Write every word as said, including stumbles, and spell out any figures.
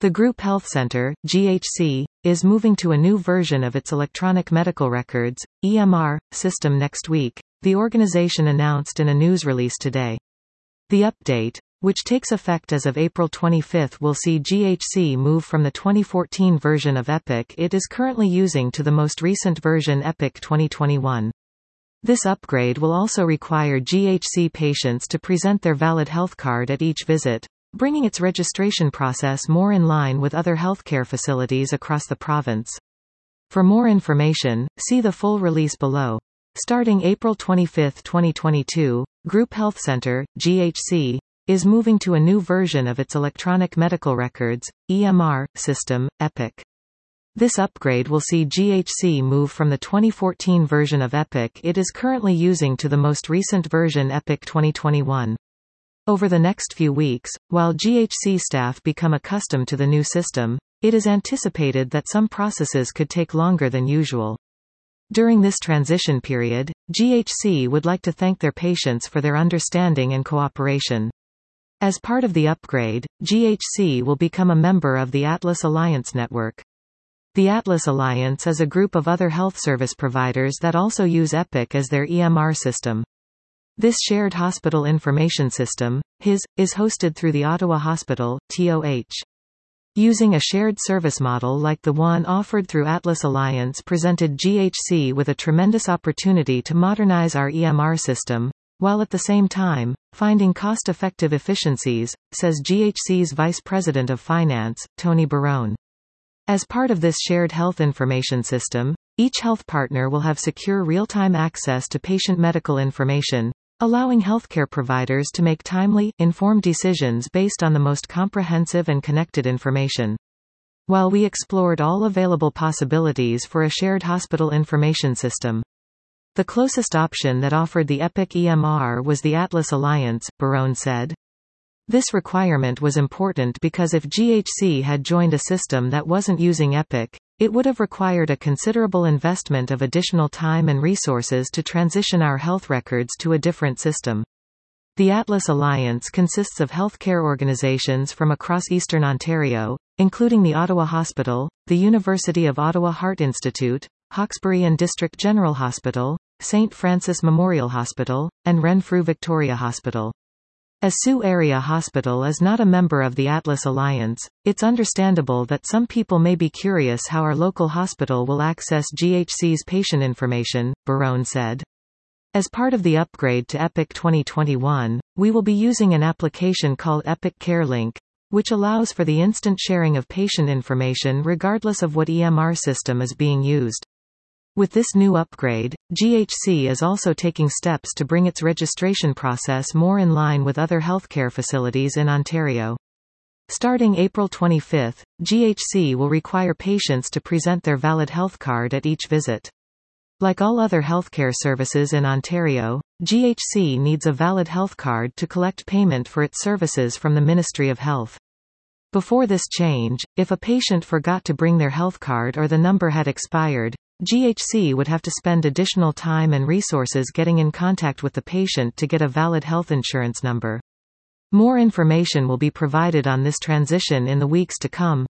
The Group Health Center, G H C, is moving to a new version of its electronic medical records, E M R, system next week, the organization announced in a news release today. The update, which takes effect as of April twenty-fifth, will see G H C move from the twenty fourteen version of Epic it is currently using to the most recent version Epic twenty twenty-one. This upgrade will also require G H C patients to present their valid health card at each visit, bringing its registration process more in line with other healthcare facilities across the province. For more information, see the full release below. Starting April twenty-fifth, twenty twenty-two, Group Health Center, G H C, is moving to a new version of its electronic medical records, E M R, system, Epic. This upgrade will see G H C move from the twenty fourteen version of Epic it is currently using to the most recent version Epic twenty twenty-one. Over the next few weeks, while G H C staff become accustomed to the new system, it is anticipated that some processes could take longer than usual. During this transition period, G H C would like to thank their patients for their understanding and cooperation. As part of the upgrade, G H C will become a member of the Atlas Alliance network. The Atlas Alliance is a group of other health service providers that also use Epic as their E M R system. This shared hospital information system, H I S, is hosted through the Ottawa Hospital, T O H. Using a shared service model like the one offered through Atlas Alliance presented G H C with a tremendous opportunity to modernize our E M R system, while at the same time, finding cost-effective efficiencies, says G H C's Vice President of Finance, Tony Barone. As part of this shared health information system, each health partner will have secure real-time access to patient medical information, allowing healthcare providers to make timely, informed decisions based on the most comprehensive and connected information. While we explored all available possibilities for a shared hospital information system, the closest option that offered the Epic E M R was the Atlas Alliance, Barone said. This requirement was important because if G H C had joined a system that wasn't using Epic, it would have required a considerable investment of additional time and resources to transition our health records to a different system. The Atlas Alliance consists of healthcare organizations from across Eastern Ontario, including the Ottawa Hospital, the University of Ottawa Heart Institute, Hawkesbury and District General Hospital, Saint Francis Memorial Hospital, and Renfrew Victoria Hospital. As Sioux Area Hospital is not a member of the Atlas Alliance, it's understandable that some people may be curious how our local hospital will access G H C's patient information, Barone said. As part of the upgrade to Epic twenty twenty-one, we will be using an application called Epic CareLink, which allows for the instant sharing of patient information regardless of what E M R system is being used. With this new upgrade, G H C is also taking steps to bring its registration process more in line with other healthcare facilities in Ontario. Starting April twenty-fifth, G H C will require patients to present their valid health card at each visit. Like all other healthcare services in Ontario, G H C needs a valid health card to collect payment for its services from the Ministry of Health. Before this change, if a patient forgot to bring their health card or the number had expired, G H C would have to spend additional time and resources getting in contact with the patient to get a valid health insurance number. More information will be provided on this transition in the weeks to come.